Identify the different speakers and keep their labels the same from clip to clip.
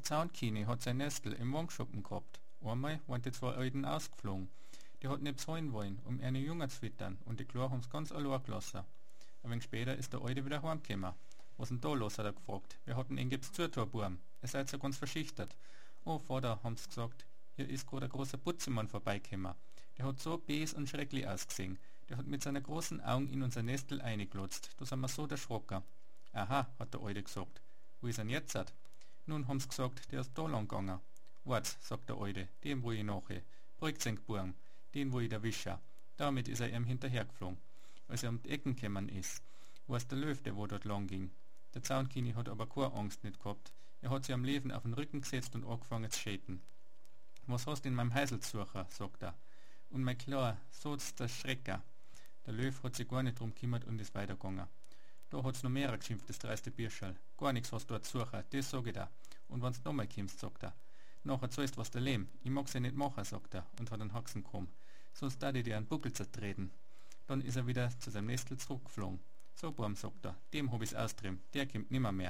Speaker 1: Zaunkini hat sein Nestel im Wohnschuppen gehabt. Einmal waren die zwei Alten ausgeflogen. Die hat nicht zahlen wollen, um ihre Jungen zu wittern, und die Klar haben's ganz allein gelassen. Ein wenig später ist der Alte wieder heimgekommen. Was denn da los, hat er gefragt. Wir hatten ihn gibt's zugetan, Burm. Ihr seid so ganz verschüchtert. Oh, Vater, haben's gesagt, hier ist gerade ein großer Putzemann vorbeigekommen. Der hat so bes und schrecklich ausgesehen. Der hat mit seinen großen Augen in unser Nestel eingeglotzt. Da sind wir so erschrocken. Aha, hat der Alte gesagt. Wo ist er jetzt? Nun haben's gesagt, der ist da lang gegangen. Wart, sagt der Alte, dem wo ich nachher. Beruhigt sich, Burm, den wo ich erwische. Damit ist er ihm hinterhergeflogen. Als er um die Ecken gekommen ist, war's der Löw, der wo dort lang ging. Der Zaunkini hat aber keine Angst nicht gehabt. Er hat sich am Leben auf den Rücken gesetzt und angefangen zu schäten. Was hast du in meinem Häusl zu suchen, sagt er. Und mein Klar, so's der Schrecker. Der Löw hat sich gar nicht drum gekümmert und ist weitergegangen. Da hat's noch mehr geschimpft, das dreiste Bierscherl. Gar nichts hast du dort zu suchen, das sag ich da. Und wenn's nochmal kommst, sagt er. Nachher zahlst was der Lehm. Ich mag's ja nicht machen, sagt er und hat einen Haxen gekommen. Sonst da ich dir einen Buckel zertreten. Dann ist er wieder zu seinem Nestel zurückgeflogen. So, Burm, sagt er, dem hab ich's austrieben, der kommt nimmer.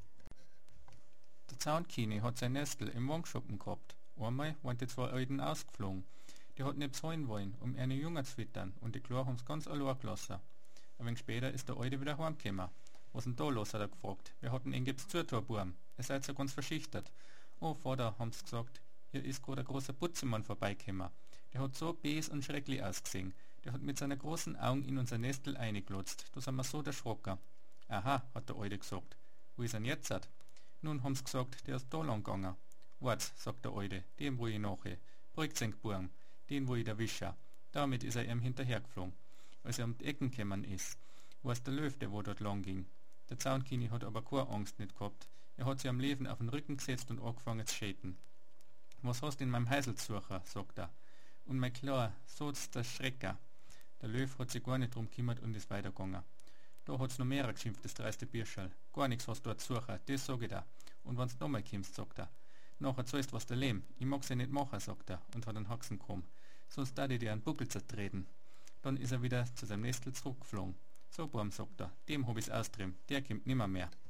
Speaker 1: Der Zaunkini hat sein Nestel im Wohnschuppen gehabt. Einmal waren die zwei Alten ausgeflogen. Die hat nicht zahlen wollen, um ihre Jungen zu wittern, und die Klar haben's ganz allein gelassen. Ein wenig später ist der Alte wieder heimgekommen. Was denn da los, hat er gefragt. Wir hatten ihn gibt's zugetan, Burm. Ihr seid so ganz verschüchtert. Oh, Vater, haben's gesagt, hier ist gerade ein großer Putzemann vorbeigekommen. Der hat so bes und schrecklich ausgesehen. Der hat mit seinen großen Augen in unser Nestel eingeglotzt. Da sind wir so erschrocken. Aha, hat der Alte gesagt. Wo ist er jetzt? Nun haben's gesagt, der ist da lang gegangen. Wart, sagt der Alte, dem wo ich nachher. Beruhigt sich, Burm, den wo ich erwische. Damit ist er ihm hinterhergeflogen. Als er um die Ecken gekommen ist, war's der Löw, der wo dort lang ging. Der Zaunkini hat aber keine Angst nicht gehabt. Er hat sich am Leben auf den Rücken gesetzt und angefangen zu schäten. Was hast du in meinem Häusl zu suchen, sagt er. Und mein Klar, so's der Schrecker. Der Löw hat sich gar nicht drum gekümmert und ist weitergegangen. Da hat's noch mehr geschimpft, das dreiste Bierscherl. Gar nichts hast du dort zu suchen, das sag ich da. Und wenn's nochmal kommst, sagt er. Nachher zahlst was der Lehm. Ich mag's ja nicht machen, sagt er und hat einen Haxen gekommen. Sonst da ich dir einen Buckel zertreten. Dann ist er wieder zu seinem Nestel zurückgeflogen. So, Burm, sagt er, dem hab ich's austrieben, der kommt nimmer.